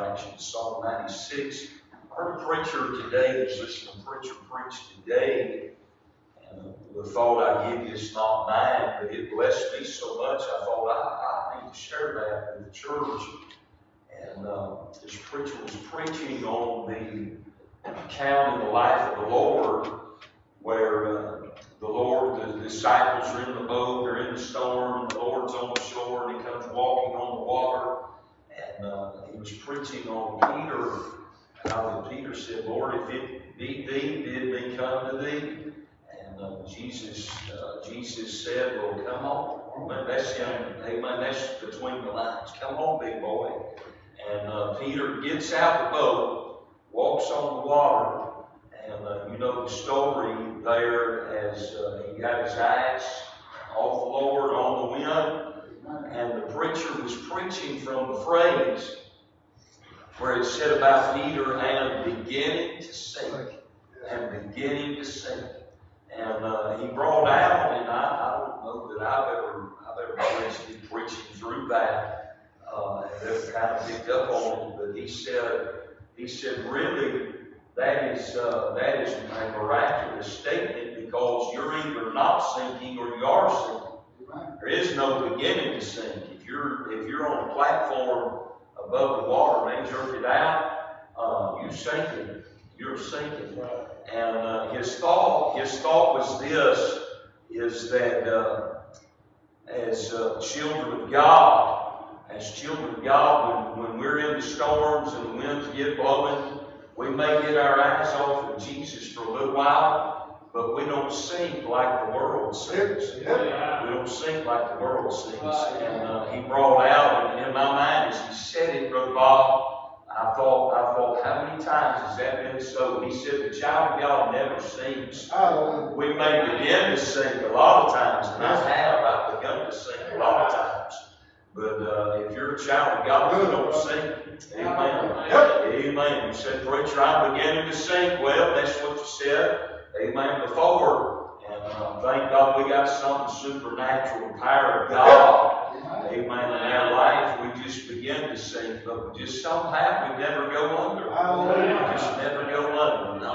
distraction. Psalm 96. I heard a preacher today, was listening to a preacher preach today, and the thought I give you is not mine, but it blessed me so much, I thought I need to share that with the church. And this preacher was preaching on the account in the life of the Lord, where the disciples are in the boat, they're in the storm, the Lord's on the shore, and he comes walking on the water. And he was preaching on Peter, how Peter said, Lord, if it be thee, bid me come to thee. And Jesus said, well, come on. Amen. That's between the lines. Come on, big boy. And Peter gets out the boat, walks on the water, and you know the story there, as he got his eyes off the Lord on the wind, and the preacher was preaching from the phrase where it said about Peter, and beginning to sink, and beginning to sink. And he brought out, and I don't know that I've ever been preaching through that. They've kind of picked up on it, but he said, really, that is a miraculous statement, because you're either not sinking or you are sinking. There is no beginning to sink. If you're on a platform above the water and they jerk it out, you're sinking. You're sinking. And his thought was this: is that as children of God, when we're in the storms and the winds get blowing, we may get our eyes off of Jesus for a little while, but we don't sink like the world sinks. We don't sink like the world sinks. And he brought out, and in my mind, as he said it, Brother Bob, I thought, how many times has that been so? He said, the child of God never sinks. We may begin to sink a lot of times, and I've begun to sink a lot of times. But if you're a child of God, you don't sink. Amen. Amen. You said, preacher, I'm beginning to sink. Well, that's what you said. Amen. Before. And thank God we got something supernatural, the power of God. Amen. In our life, we just begin to sink, but just somehow we never go under. We just never go under. And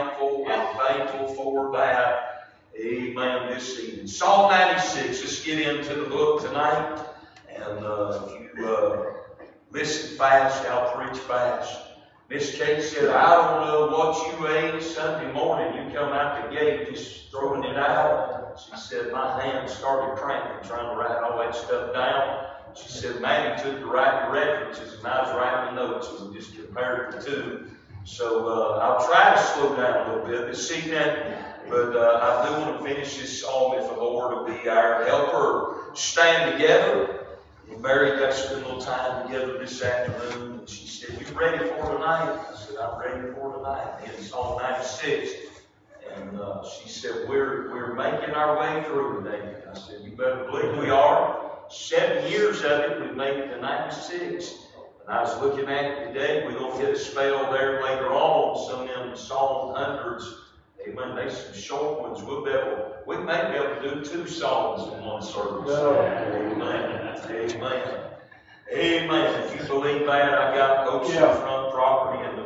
I'm thankful for that. Amen. This evening. Psalm 96. Let's get into the book tonight. And if you listen fast, I'll preach fast. Miss Kate said, I don't know what you ate Sunday morning. You come out the gate just throwing it out. She said, my hands started cramping trying to write all that stuff down. She said, Maddie took the right references and I was writing the notes and we just compared the two. So I'll try to slow down a little bit this evening. But I do want to finish this psalm if the Lord will be our helper. Stand together. Mary got to spend a little time together this afternoon, and she said, you ready for tonight? I said, I'm ready for tonight. In Psalm 96. And she said, we're making our way through today. I said, you better believe we are. 7 years of it, we've made it to 96. And I was looking at it today. We're going to hit a spell there later on. Some of them Psalm hundreds. Amen. There's some short ones. We may be able to do 2 songs in one service. Amen. Amen. Amen. If you believe that, I got oceanfront property in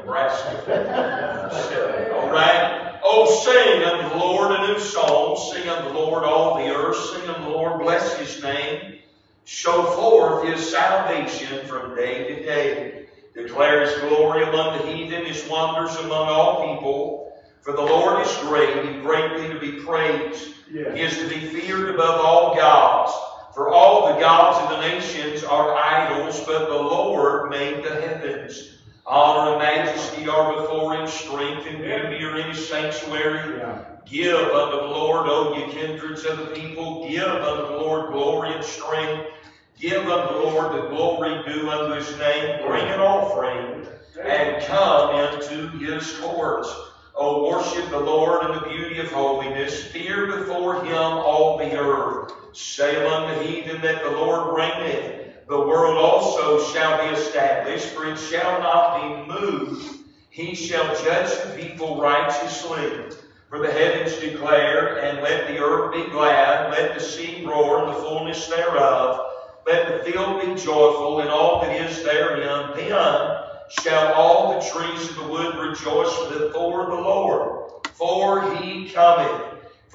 Nebraska. All right. Oh, sing unto the Lord a new song. Sing unto the Lord all the earth. Sing unto the Lord, bless his name. Show forth his salvation from day to day. Declare his glory among the heathen, his wonders among all people. For the Lord is great, and greatly to be praised. He is to be feared above all gods. For all the gods of the nations are idols, but the Lord made the heavens. Honor and majesty are before him, strength and beauty are in his sanctuary. Give unto the Lord, O ye kindreds of the people. Give unto the Lord glory and strength. Give unto the Lord the glory due unto his name. Bring an offering, and come into his courts. O worship the Lord in the beauty of holiness. Fear before him all the earth. Say among the heathen that the Lord reigneth. The world also shall be established, for it shall not be moved. He shall judge the people righteously. For the heavens declare, and let the earth be glad. Let the sea roar, and the fullness thereof. Let the field be joyful, and all that is therein. Then shall all the trees of the wood rejoice before the Lord. For he cometh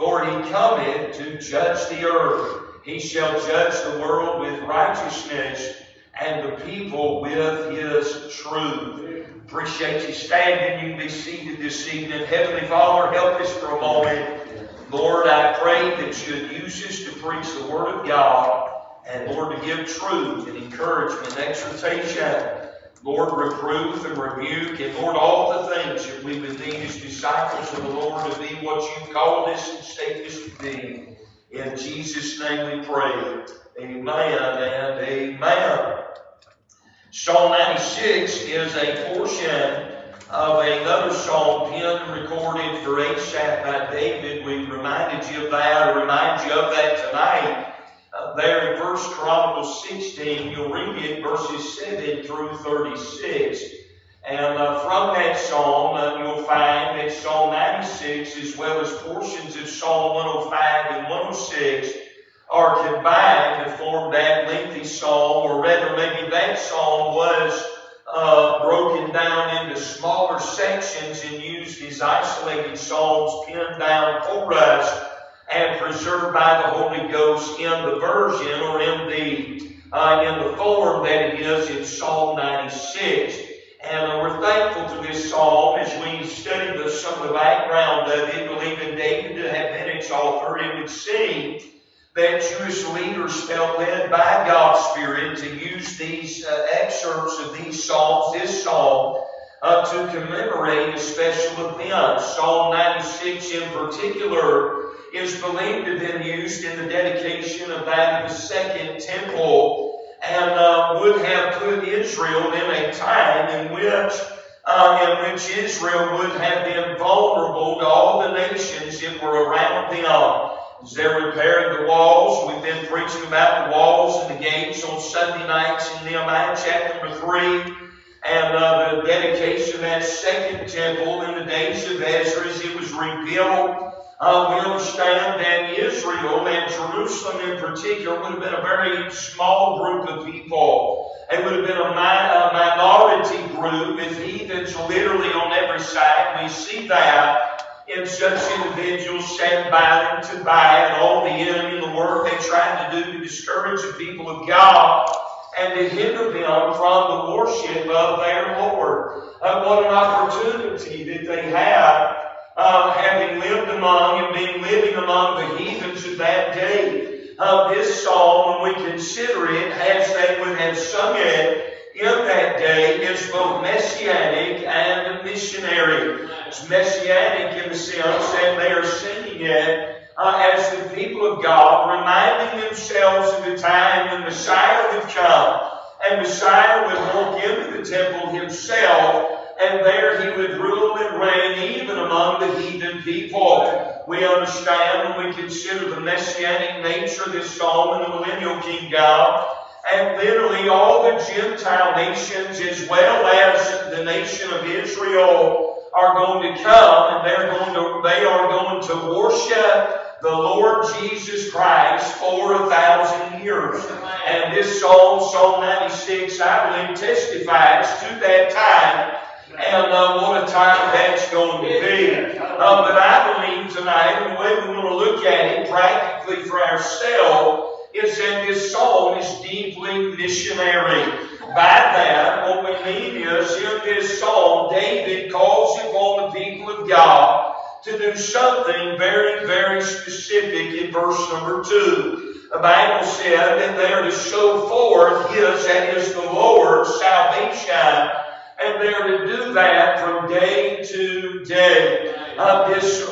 to judge the earth. He shall judge the world with righteousness and the people with his truth. Appreciate you standing. You can be seated this evening. Heavenly Father, help us for a moment. Lord, I pray that you'd use us to preach the Word of God, and Lord, to give truth and encouragement and exhortation. Lord, reproof and rebuke, and Lord, all the things that we would need as disciples of the Lord to be what you've called us and shaped us to be. In Jesus' name we pray. Amen and amen. Psalm 96 is a portion of another psalm penned and recorded for Asaph by David. We reminded you of that, or remind you of that tonight. There in 1 Chronicles 16, you'll read it, verses 7 through 36. And from that psalm, you'll find that Psalm 96, as well as portions of Psalm 105 and 106, are combined to form that lengthy psalm, or rather maybe that psalm was broken down into smaller sections and used as isolated psalms pinned down for us and preserved by the Holy Ghost in the version, or in the form that it is in Psalm 96. And we're thankful to this psalm as we study some of the background of it, believing David to have been its author. It would seem that Jewish leaders felt led by God's Spirit to use these excerpts of these psalms, this psalm, to commemorate a special event. Psalm 96 in particular is believed to have been used in the dedication of that of the Second Temple, and would have put Israel in a time in which Israel would have been vulnerable to all the nations that were around them. As they're repairing the walls, we've been preaching about the walls and the gates on Sunday nights in Nehemiah chapter number 3, and the dedication of that Second Temple in the days of Ezra as it was rebuilt. We understand that Israel and Jerusalem in particular would have been a very small group of people. It would have been a minority group with heathens literally on every side. We see that in such individuals Sanballat, Tobiah, and all the enemy and the work they tried to do to discourage the people of God and to hinder them from the worship of their Lord. What an opportunity that they had, having lived among and being living among the heathens of that day. This psalm, when we consider it as they would have sung it in that day, is both messianic and missionary. It's messianic in the sense that they are singing it as the people of God, reminding themselves of the time when Messiah would come, and Messiah would walk into the temple himself, and there he would rule and reign even among the heathen people. We understand when we consider the messianic nature of this psalm and the millennial kingdom, and literally all the Gentile nations as well as the nation of Israel are going to come, and they are going to worship the Lord Jesus Christ for 1,000 years. And this psalm, Psalm 96, I believe testifies to that time. And what a time that's going to be. But I believe tonight, the way we want to look at it practically for ourselves, is that this psalm is deeply missionary. By that, what we mean is, in this psalm, David calls upon the people of God to do something very, very specific in verse number 2. The Bible said that they are to show forth His, that is the Lord's, salvation. And they're to do that from day to day. This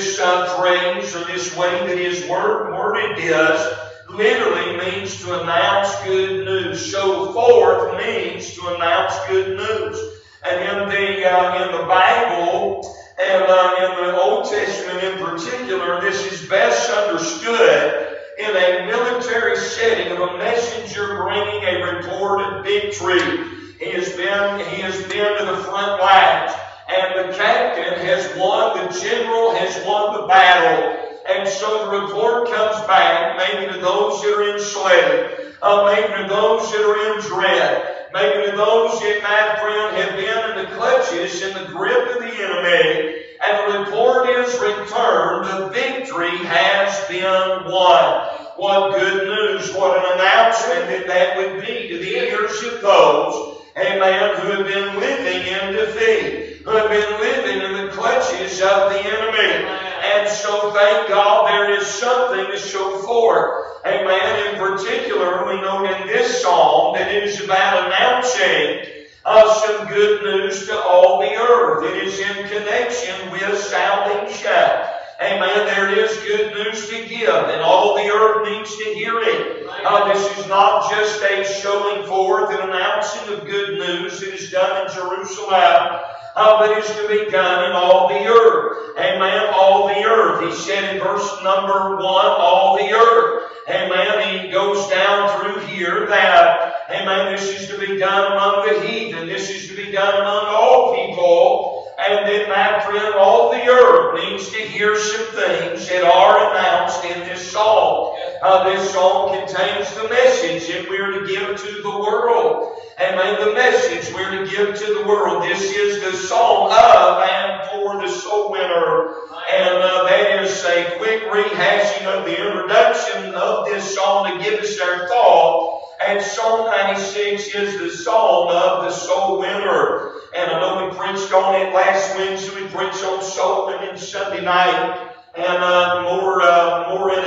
phrase, or this way that his worded is, literally means to announce good news. Show forth means to announce good news. And in the Bible, and in the Old Testament in particular, this is best understood in a military setting of a messenger bringing a report of victory. He has been to the front lines, and the captain has won, the general has won the battle. And so the report comes back, maybe to those that are enslaved, maybe to those that are in dread, maybe to those that, my friend, have forces in the grip of the enemy, and the report is returned, the victory has been won. What good news, what an announcement that would be to the ears of those, amen, who have been living in defeat, who have been living in the clutches of the enemy. And so thank God there is something to show forth. Amen. In particular, we know in this psalm that it is about announcing some good news to all the earth. It is in connection with salvation. Amen. There is good news to give, and all the earth needs to hear it. This is not just a showing forth and announcing of good news. It is done in Jerusalem, but is to be done in all the earth. Amen. All the earth. He said in verse number 1, all the earth. Amen. He goes down through here that, amen, this is to be done among the heathen. This is to be done among all people. And then, my friend, all the earth needs to hear some things that are announced in this psalm. This psalm contains the message that we're to give to the world. Amen. The message we're to give to the world. This is the psalm of and for the soul winner. And that is a quick rehashing of the introduction of this psalm to give us our thought. And Psalm 96 is the psalm of the soul winner. And I know we preached on it last Wednesday. We preached on soul winning Sunday night. And more in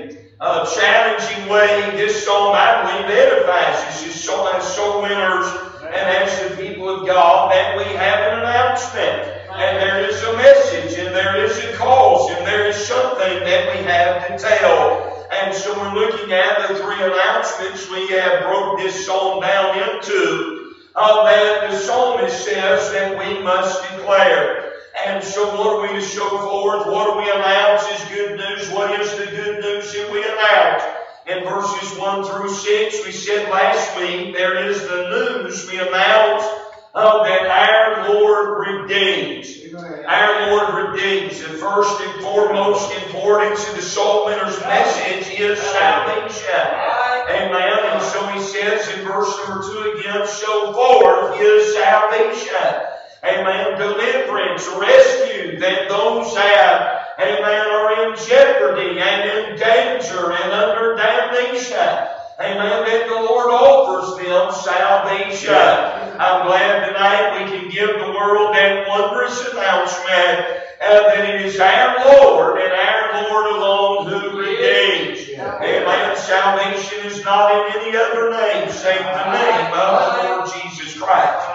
a challenging way, this psalm, I believe, edifies us as soul winners and as the people of God, that we have an announcement. And there is a message, and there is a cause, and there is something that we have to tell. And so we're looking at the three announcements we have broke this psalm down into. That the psalmist says that we must declare. And so what are we to show forth? What do we announce as good news? What is the good news that we announce? In verses 1 through 6, we said last week, there is the news we announce that our Lord redeems. Our Lord redeems. The first and foremost importance of the soul winner's message is salvation. Amen. And so he says in verse number 2 again, show forth his salvation. Amen. Deliverance, rescue, that those that, amen, are in jeopardy and in danger and under damnation. Amen. That the Lord offers them salvation. I'm glad tonight we can give the world that wondrous announcement that it is our Lord and our Lord alone who redeems. Amen. Salvation is not in any other name save the name of the Lord Jesus Christ.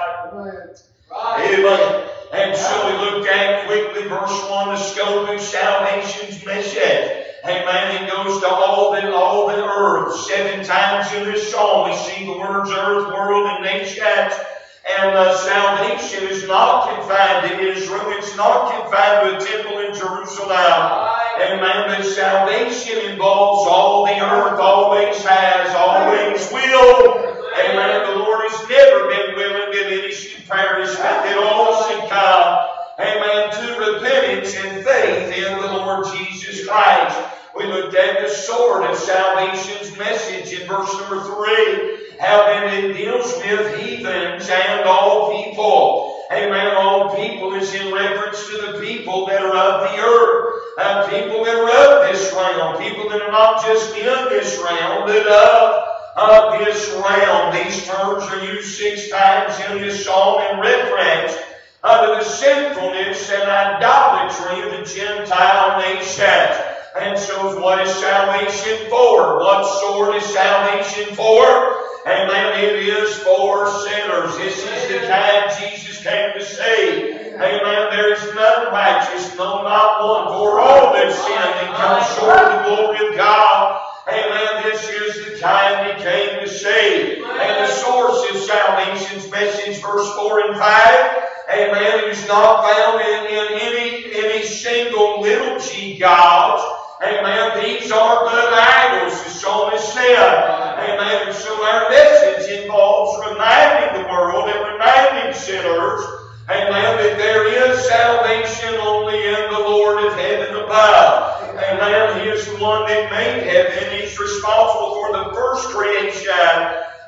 Amen. And so we looked at quickly verse 1, the scope of salvation's message. Amen. It goes to all the earth. 7 times in this psalm we see the words earth, world, and nations. And salvation is not confined to Israel. It's not confined to a temple in Jerusalem. Amen. But salvation involves all the earth, always has, always will. Amen. The Lord has never been willing that any should perish, but that all should come, amen, to repentance and faith in the Lord Jesus Christ. We looked at the sword of salvation's message in verse number 3. How then it deals with heathens and all people. Amen. All people is in reference to the people that are of the earth. People that are of this realm. People that are not just in this realm, but of this realm. These terms are used 6 times in this psalm in reference to the sinfulness and idolatry of the Gentile nations. And so what is salvation for? What sort is salvation for? Amen. It is for sinners. This is the kind Jesus came to save. Amen. There is none righteous, no, not one. For all that sinned and come short of the glory of God. Amen. This is the kind He came to save. And the source of salvation's message, verse 4 and 5. Amen. It is not found in any single little g gods. Amen. These are but idols, the psalmist said. Amen. And so our message involves reminding the world and reminding sinners, amen, that there is salvation only in the Lord of heaven above. Amen. He is the one that made heaven. He's responsible for the first creation.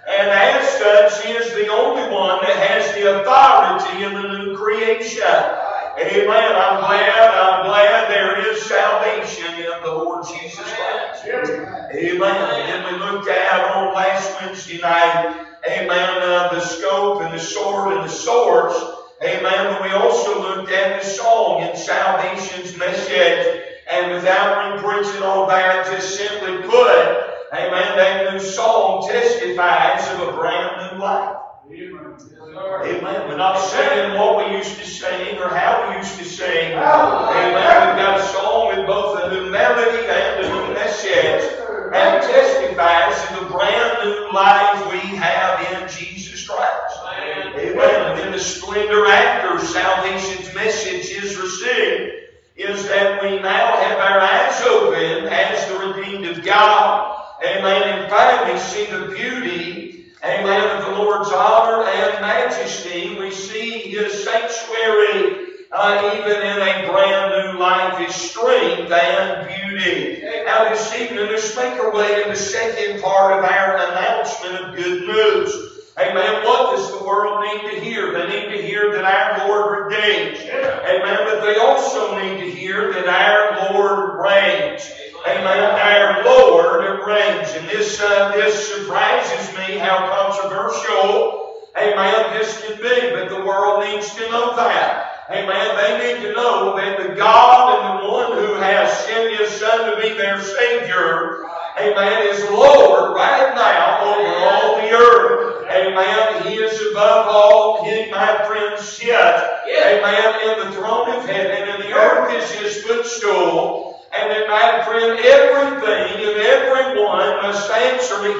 And as such, He is the only one that has the authority in the new creation. Amen. I'm glad there is salvation in the Lord Jesus Christ. Amen. And then we looked at on last Wednesday night, amen, the scope and the sword and the swords. Amen. But we also looked at the song in salvation's message. And without preaching on that, just simply put, amen, that new song testifies of a brand new life. Amen. We're not singing what we used to sing or how we used to sing. Amen. We've got a song with both a new melody and a new message. And it testifies of the brand new life we have in Jesus Christ. Amen. And then the splendor after salvation's message is received is that we now have our eyes open as the redeemed of God. Amen. And finally see the beauty, amen, of the Lord's honor and majesty. We see His sanctuary, even in a brand new life, His strength and beauty. Now this evening, let's make our way to the second part of our announcement of good news. Amen. What does the world need to hear? They need to hear that our Lord redeems. Amen. But they also need to hear that our Lord reigns. Amen. Our Lord reigns. And this surprises me how controversial, amen, this can be. But the world needs to know that. Amen. They need to know that the God and the one who has sent His Son to be their Savior, amen, is Lord right now over all the earth. Amen. He is above all, He, my friends, sit. Amen. In the throne of heaven, and the earth is His footstool. And then, my friend, everything and everyone must answer to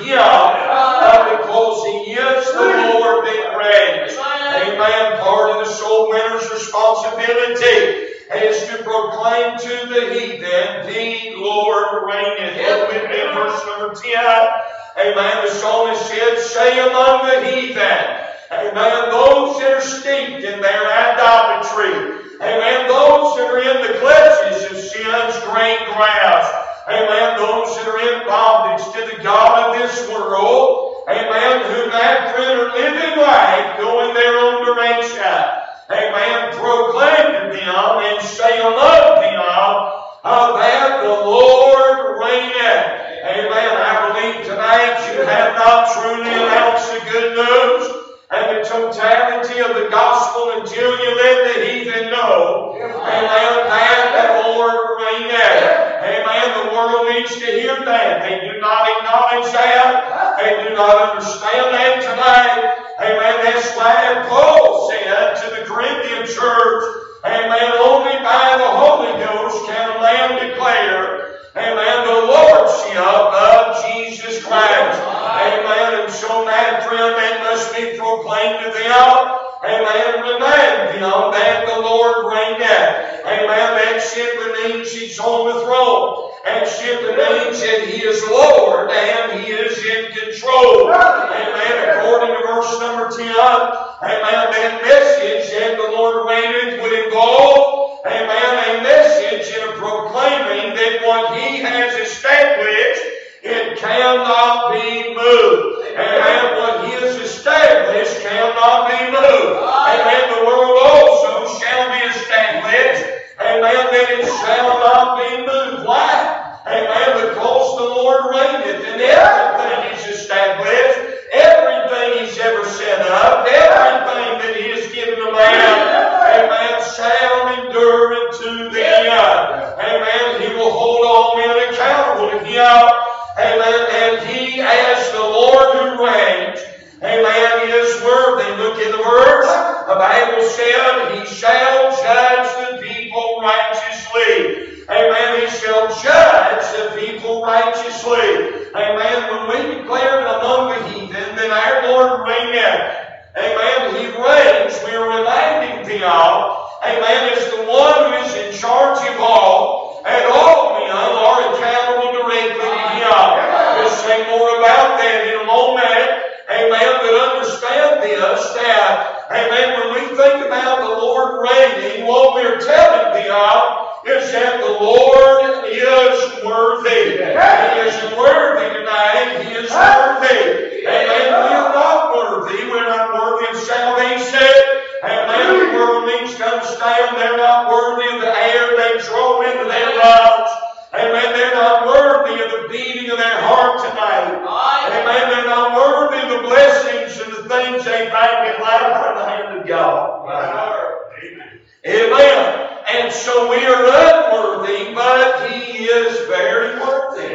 Him because He is the Lord that reigns. Amen. Part of the soul winner's responsibility is to proclaim to the heathen, the Lord reigneth. Look with me in verse number 10. Amen. The psalmist said, say among the heathen, amen, those that are steeped in their idolatry, amen, those that are in the clutches of sin's great grasp, amen, those that are in bondage to the God of this world, amen, who, my friend, are living life, going their own direction, amen, proclaim to them and say among them, that the Lord reigneth. Amen. I believe tonight you have not truly announced the good news and the totality of the gospel until you let the heathen know, amen, that the Lord reigneth. Amen. The world needs to hear that. They do not acknowledge that. They do not understand that tonight. Amen. That's why Paul said to the Corinthian church, amen, only by the Holy Ghost can a man declare, amen, the Lordship of Jesus Christ. Amen. And so, my friend, that must be proclaimed to them. Amen. Remind them that the Lord reigneth. Amen. That simply means He's on the throne. And simply means that He is Lord and He is in control. Amen. According to verse number 10, amen, that message that the Lord reigneth would involve, amen, a message in a proclaiming that what He has established, it cannot be moved. Amen. What He has established cannot be moved. Amen. The world also shall be established. Amen. That it shall not be moved. Why? Amen. Because the Lord reigneth, and everything is established, everything He's ever set up, everything that He has given to man, amen, shall endure unto the end. Amen. He will hold all men accountable to Him. Amen. And He, as the Lord who reigns, amen, is worthy. Look in the verse. The Bible said, He shall judge the people righteously. Amen. He shall judge the people righteously. Amen. When we declare among the heathen that our Lord reigneth, amen, He reigns, we are reminding them, amen, is the one who is in charge of all, and all men are accountable directly to Him. We'll say more about that in a moment. Amen. But understand this, that, amen, when we think about the Lord reigning, what we're telling them is that the Lord is worthy. He is worthy tonight. He is worthy. Amen. We understand they're not worthy of the air they draw into their lives. Amen. They're not worthy of the beating of their heart tonight. Amen. They're not worthy of the blessings and the things they find in life from the hand of God. Amen. Amen. And so we are unworthy, but He is very worthy.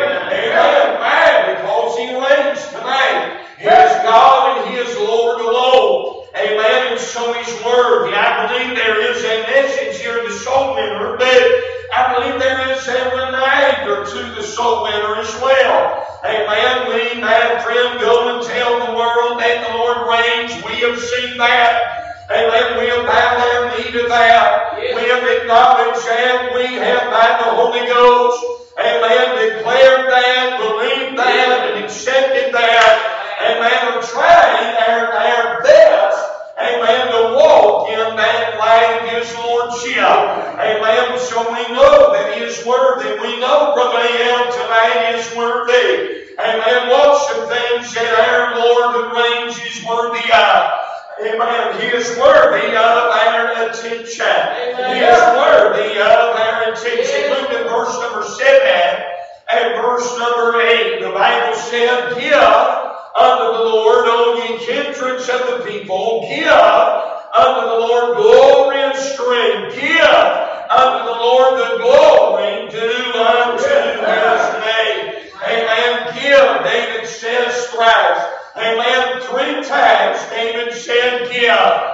Amen. Amen. Because He reigns tonight. He is God and He is Lord alone. Amen. And so He's worthy. I believe there is a message here in the soul winner, but I believe there is a reminder to the soul winner as well. Amen. We, my friend, go and tell the world that the Lord reigns. We have seen that. Amen. We have bowed our knee to that. Yes. We have acknowledged that. We have by the Holy Ghost, amen, declared that, believed that, and accepted that. Amen. Of trying our best, amen, to walk in that light of His Lordship. Amen. So we know that He is worthy. We know Brother A.L. tonight is worthy. Amen. What's the things that our Lord who reigns is worthy of? Amen. He is worthy of our attention. Amen. He is worthy of our attention. Look at verse number 7 and verse number 8. The Bible said, "Give unto the Lord, O ye kindreds of the people, give unto the Lord glory and strength. Give unto the Lord the glory due unto His name." Amen. Give, David says thrice. Amen. 3 times David said give.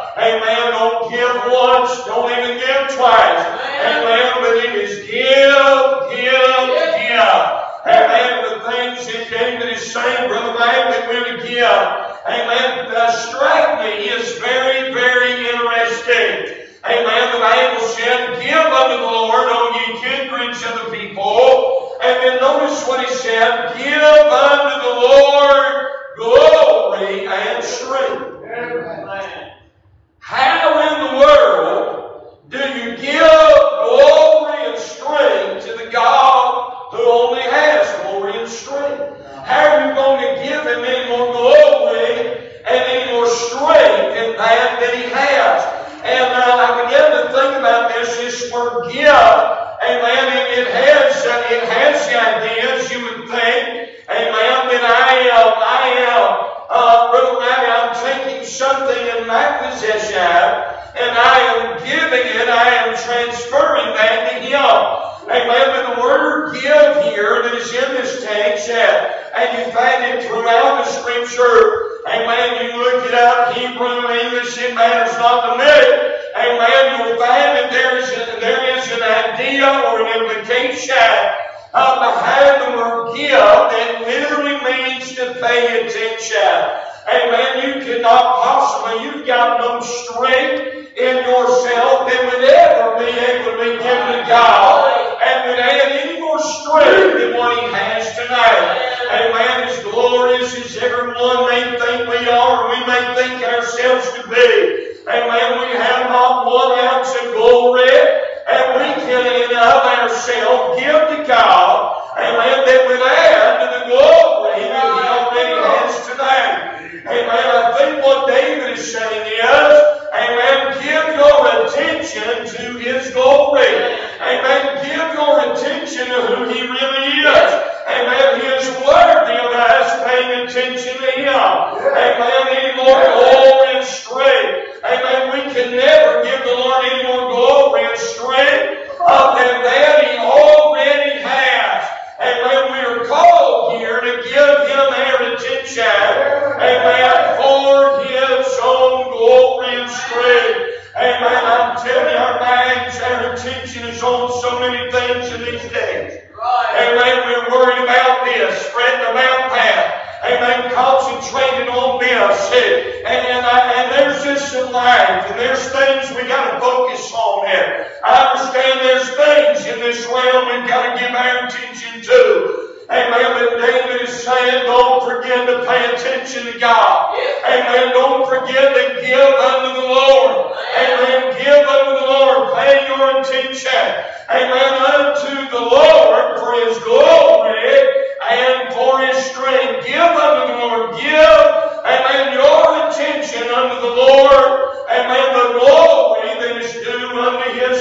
Amen. Don't give once. Don't even give twice. Amen. But it is give, give, give. Amen. The things that David is saying, Brother Mike, that we're to give. Amen. Strike me is very, very interesting. Amen. The Bible said, "Give unto the Lord, O ye kindreds of the people." And then notice what He said, "Give unto the Lord glory and strength." Amen. How in the world do you give glory and strength to the God who only has glory and strength? How are you going to give Him any more glory and any more strength in that He has? And I began to think about this word give. Amen. It has the ideas, you would think. Amen. That Brother Matt, I'm taking something in my possession and I am giving it, I am transferring that to Him. Amen. But the word give here that is in this text, and you find it throughout the Scripture. Amen. You look it up, Hebrew, English, it matters not to me. Amen. You'll find that there is an idea or an implication behind the word give that literally means to pay attention. Amen. You cannot possibly, you've got no strength in yourself that would ever be able to be given to God and would add any more strength than what He has tonight. Amen. As glorious as everyone may think we are, we may think ourselves to be. Amen. We have not 1 ounce of glory, and we can in of ourselves give to God. Amen. That would add to the glory that He already has tonight. Amen. I think what David is saying is, amen, give your attention to His glory. Amen. Give your attention to who He really is. Amen. He is worthy of us paying attention to Him. Amen. Any more glory and strength. Amen. We can never give the Lord any more glory and strength than that He already has. Amen. We are called here to give Him our attention. Amen. For His own glory and strength. Amen. I'm telling you, our minds, our attention is on so many things in these days. Amen. We're worried about this, fretting about that. Amen. Concentrating on this. And there's just some life. And there's things we got to focus on there. I understand there's things in this realm we've got to give our attention to. Amen. But David is saying, don't forget to pay attention to God. Amen. Don't forget to give unto the Lord. Amen. Give unto the Lord. Pay your attention. Amen. Unto the Lord for His glory and for His strength. Give unto the Lord. Give. Amen. Your attention unto the Lord. Amen. The glory that is due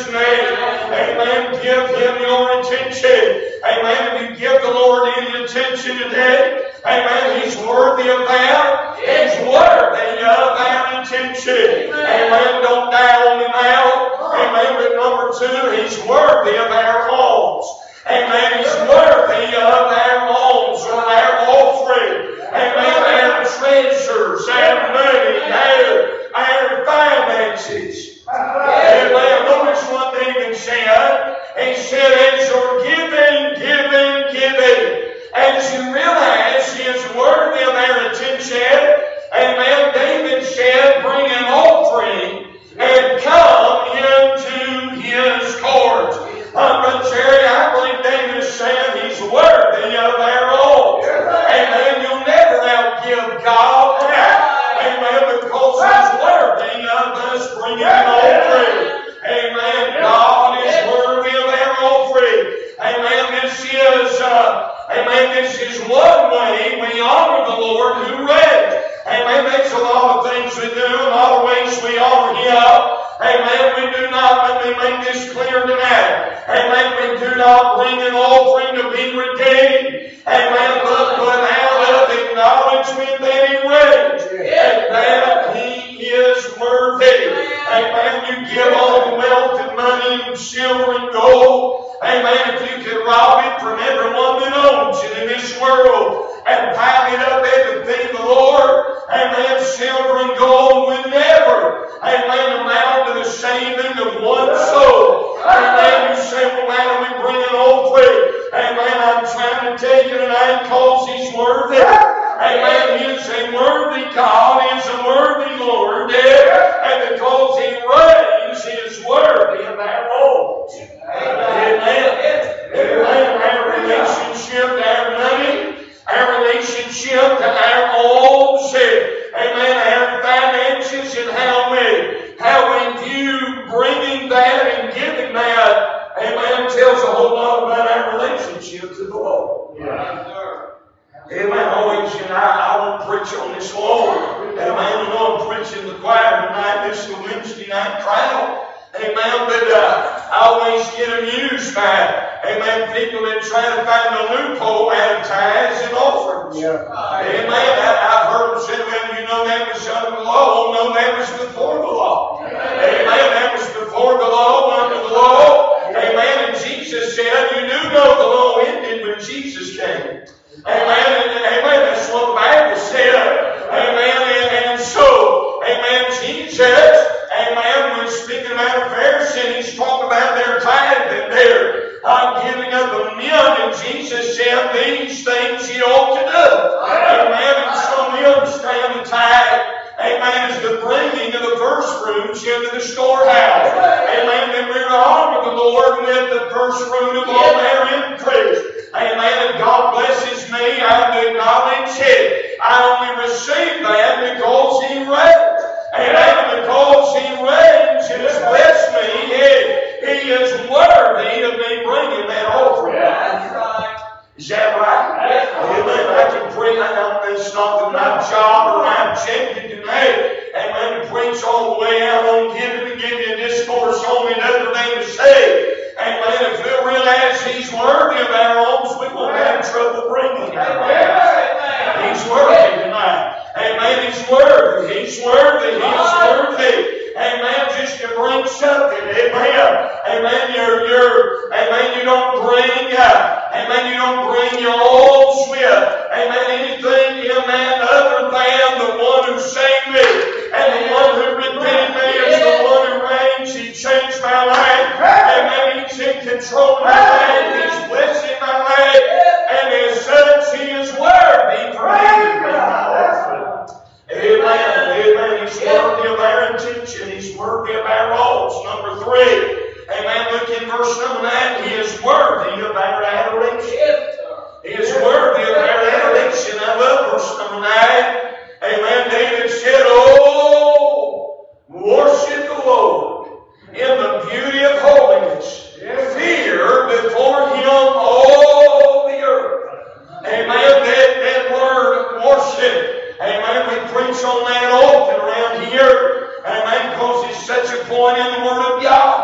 name. Amen. Give Him your attention. Amen. If you give the Lord any attention today, amen, He's worthy of that. He's worthy of our attention. Amen. Don't die on Him now. Amen. But number two, He's worthy of our alms. Amen. He's worthy of our alms or our offering. Amen. Our treasures, our money, our finances. Amen. Notice what David said. He said, as you're giving, as you realize He is worthy of our attention, amen, David said, bring an offering and come into His courts. But Jerry, I believe David is saying He's worthy of our own. Amen. You'll never outgive God. Amen. Because He's worthy of us bringing an offering. Amen. God is worthy of our offering. Amen. This is one way we honor the Lord who reigns. Amen. There's a lot of things we do, a lot of ways we honor Him. Amen. We do not, let me make this clear tonight. Amen. We do not bring an offering to be redeemed. Amen. But out of acknowledgement that He reigns. And that He is worthy. Amen. You give all the wealth and money and silver and gold. Amen. If you could rob it from everyone that owns it in this world and pile it up everything the Lord, amen, silver and gold would never, amen, amount to the saving of one soul. Amen. You say, well, why don't we bring an offering? Amen. I'm trying to tell you tonight because He's worthy. Amen. He is a worthy God. He is a worthy Lord. And because He reigns, He is worthy of our alms. Amen. Amen. Our relationship to our money, our relationship to our alms, amen, our finances, and how we view bringing that and giving that, amen, tells a whole lot about our relationship to the Lord. Amen. Always, I won't preach on this Lord. Amen. You know I'm preaching the choir tonight. This is the Wednesday night crowd. Amen. But I always get amused by, amen, people that try to find a loophole out of tithes and offerings. Amen. I've heard them say, well, you know that was under the law. Oh, no, that was before the law. Amen. That was before the law, under the law. Amen. And Jesus said, you do know the law ended when Jesus came. Amen. Amen. That's what the Bible said. Amen. And so, amen, Jesus, amen, when speaking about a Pharisee, He's talking about their tithe and their giving of the mint, and Jesus said these things you ought to do. Amen. And so we understand the tithe, amen, is the bringing of the first fruits into the storehouse. Amen. And we're to honor the Lord with the first fruit of all their increase. Amen. And God blesses me. I have to acknowledge it. I only receive that because He reigns. Amen. Because He reigns, He has blessed me. He is worthy of me bringing that offering. Is that right? Amen. I can preach. It's not my job or my objective tonight. Amen. To preach all the way out on giving and give you a discourse on another thing to say. Amen. If we'll realize He's worthy of our alms, we won't have trouble bringing our alms. He's worthy tonight. Amen. He's worthy. He's worthy. He is worthy. Amen. Just to bring something. Amen. Amen. Amen. You don't bring. Amen. You don't bring your alms with. Amen. Anything. Amen. Other than the one who saved me and the one who redeemed me is the one who reigns. He changed my life. Amen. He's in control of my life. He's blessing my life. And as such, He is worthy for me to bring my offering. Amen. Amen. He's worthy of our attention. He's worthy of our alms. Number 3. Amen. Look in verse number 9. He is worthy of our adoration. He is worthy of our adoration. I love verse number 9. Amen. David said, oh, worship the Lord in the beauty of holiness. Fear before Him all the earth. Amen. That word worship. Amen. We preach on that often around here. Amen. Because it's such a point in the Word of God.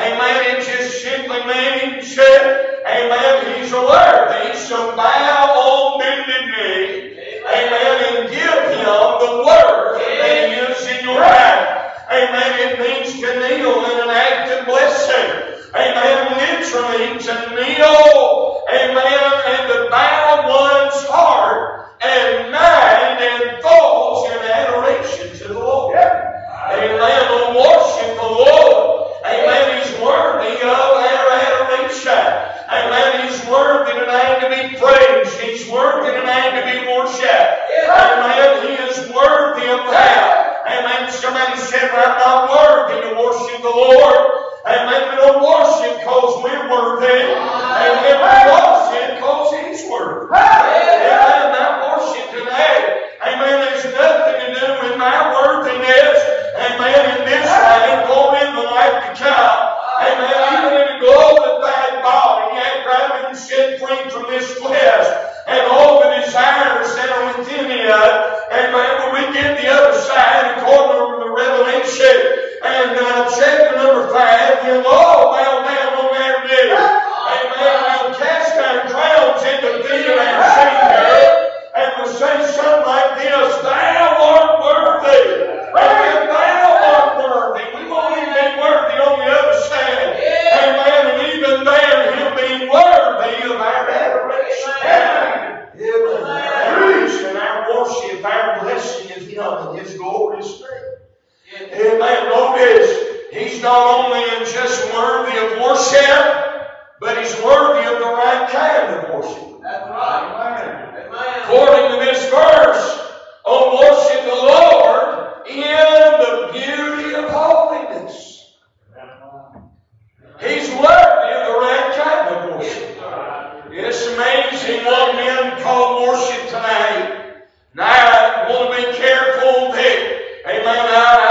Amen. It just simply means, amen, He's worthy. So bow on bended knee. Amen. And give Him the word that He is in your life. Amen. It means to kneel in an act of blessing. Amen. Literally to kneel. Amen. And to bow one's heart and mind and thoughts in adoration to the Lord. Amen. To worship the Lord. Amen. He's worthy of our adoration. Amen. He's worthy tonight to be praised. He's worthy tonight to be worshipped. Amen. He is worthy of that. Amen. Somebody said, I'm not worthy to worship the Lord. Amen. We don't worship because we're worthy. Amen. We worship because He's worthy. Amen. Not worship today. Amen. There's nothing to do with my worthiness. Amen. In this life, or in the life to come. Amen. Even in a glorified body, after I've been set free from this flesh and all the desires that are within it. Amen. When we get the other side, according to the Revelation, and chapter number 5, we'll all bow down on our knee. Amen. We'll cast our crowns into feet of our Savior, and we'll say something like this: Thou art worthy. Amen. Thou art worthy. We won't even be worthy on the other side. Amen. And even there, He'll be worthy of our adoration. Amen. Praise and our worship, our blessing of Him and His glorious name. Amen. Notice, He's not only just worthy of worship, but He's worthy of the right kind of worship. That's right. Amen. According to this verse, oh, worship the Lord in the beauty of holiness. He's worthy of the right kind of worship. It's amazing what men call worship tonight. Now, I want to be careful that, amen,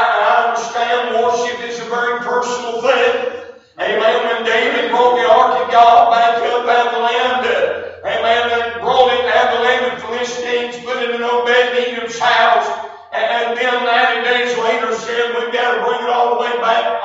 I understand worship is a very personal thing. Amen. When David brought the ark of God back up out of the land, amen, and brought it out of the land of the Philistines, put it in Obed-Edom's house, and then 90 days later said, we've got to bring it all the way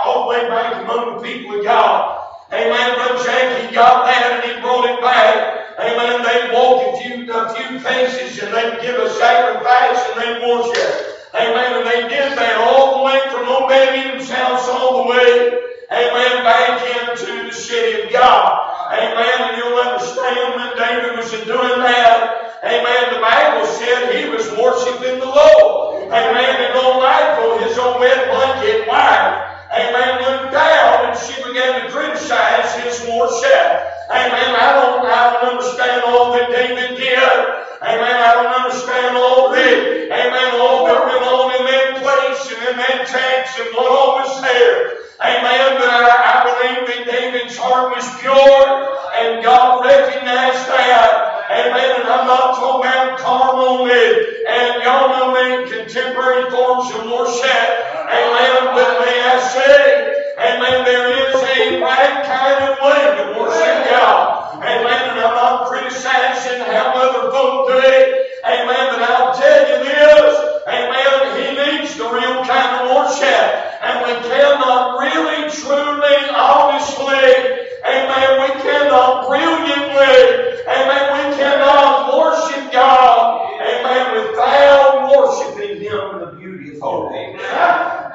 back among the people of God. Amen. Brother Jackie got that and he brought it back. Amen. They'd walk a few paces and they'd give a sacrifice and they'd worship. Amen. And they did that all the way from Obed-Edom's house all the way, amen, back into the city of God. Amen. And you'll understand when David was doing that, amen, the Bible said he was worshiping the Lord. Amen. And on Michael, his old wet blanket wife, amen, looked down and she began to criticize his worship. Amen. I don't understand all that David did. Amen. I don't understand all that. Amen. All that went on in that place and in that text and what all was there. Amen. But I believe that David's heart was pure and God recognized that. Amen. And I'm not talking about carnal and y'all know me, contemporary forms of worship. Amen. But may I say, amen, there is a right kind of way to worship God. Amen. And I'm not criticizing how other folk do it. Amen. But I'll tell you this. Amen. He needs the real kind of worship. And we cannot really, truly, honestly, amen, we cannot brilliantly, amen, we cannot worship God, amen, without worshiping Him in the beauty of holiness. Amen.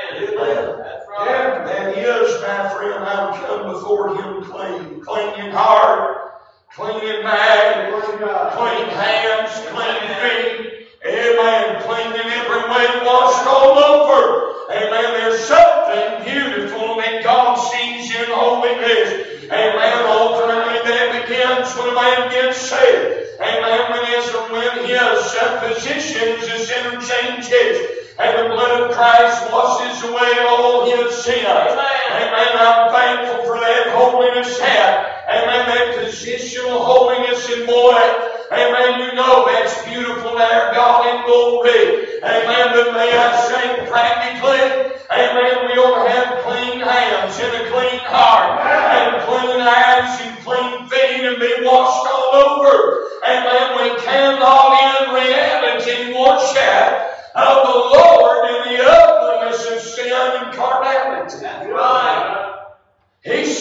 Amen. That's right. That is, my friend, I'm come before Him clean in heart, clean in mind, clean hands, clean feet. Amen. Clean in every way, washed all over. Amen. There's something beautiful that God sees in holiness. Amen. Ultimately, that begins when a man gets saved. Amen. When his positions is interchanges. And the blood of Christ washes away all his sins. Amen. I'm thankful for that holiness hat. Amen. That positional holiness and boy. Amen. You know that's beautiful to our God in glory. Amen. But may I say practically, amen, we ought to have clean hands and a clean heart and clean eyes and clean feet and be washed all over. Amen. We cannot in reality worship of the Lord in the ugliness of sin and carnality. That's right.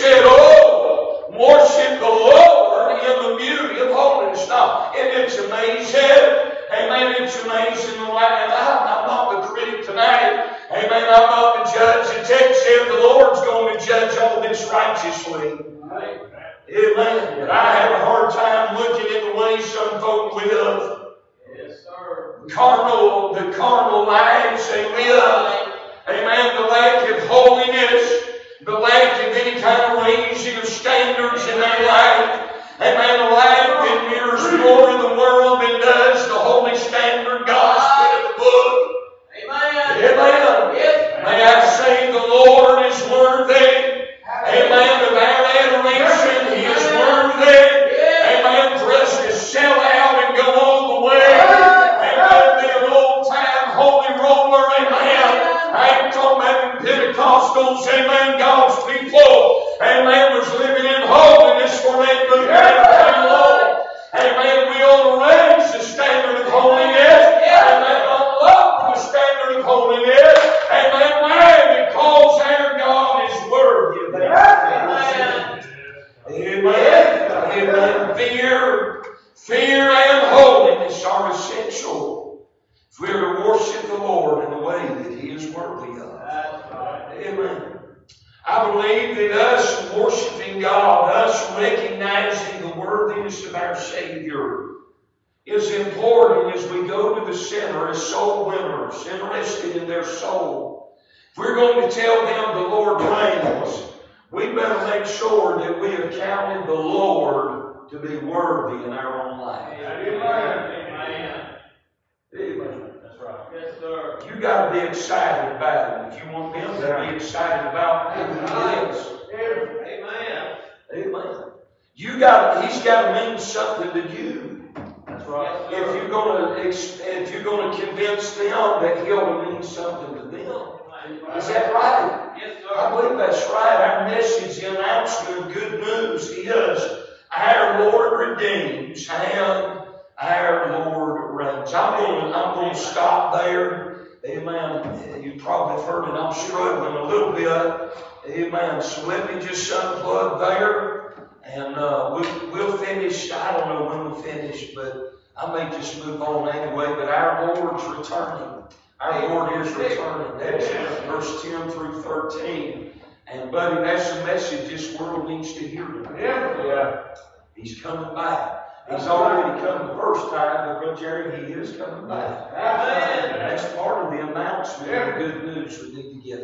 said, oh, worship the Lord in the beauty of holiness. Now, and it's amazing. Amen. It's amazing. And I'm not the critic tonight. Amen. I'm not the judge. The text said the Lord's going to judge all this righteously. Amen. But I have a hard time looking at the way some folk live. Yes, sir. The carnal lives they live. Amen. The lack of holiness. The lack of any kind of raising of standards in their life. Amen. The life that mirrors more in the world than does the holy standard gospel in the book. Amen. Amen. Yes. May I say the Lord is worthy. Amen. Of our adoration. He is worthy. Amen. For us to sell out and go all the way. Amen. Be an old time holy roller. Amen. I ain't talking about Pentecostals. Amen. God's people. Amen. Was living in holiness for that good long. Amen. We ought to raise the standard of holiness. Amen. I love the standard of holiness. Amen. Why? Because our God is worthy of that. Amen. Amen. Fear and holiness are essential if we are to worship the Lord in the way that He is worthy of. Amen. I believe that us worshiping God, us recognizing the worthiness of our Savior, is important as we go to the center as soul winners, interested in their soul. If we're going to tell them the Lord reigns, we better make sure that we have counted the Lord to be worthy in our own life. Amen. Amen. That's right. Yes, sir. You got to be excited about Him. If you want Him to be excited about who He is. Amen. Amen. He's got to mean something to you. That's right. If you're going to convince them that He ought to mean something to them. Is that right? Yes, sir. I believe that's right. Our message, the announcement of good news is our Lord redeems and our Lord reigns. I'm going to stop there. Amen. You probably have heard it. I'm struggling a little bit. Amen. So let me just unplug there. And we'll finish. I don't know when we'll finish, but I may just move on anyway. But our Lord's returning. Our Lord is returning. That's verse 10 through 13. And buddy, that's the message this world needs to hear tonight. Yeah. He's coming back. He's already come the first time, but Brother Jerry, He is coming back. Amen. That's part of the announcement of the good news we need to get.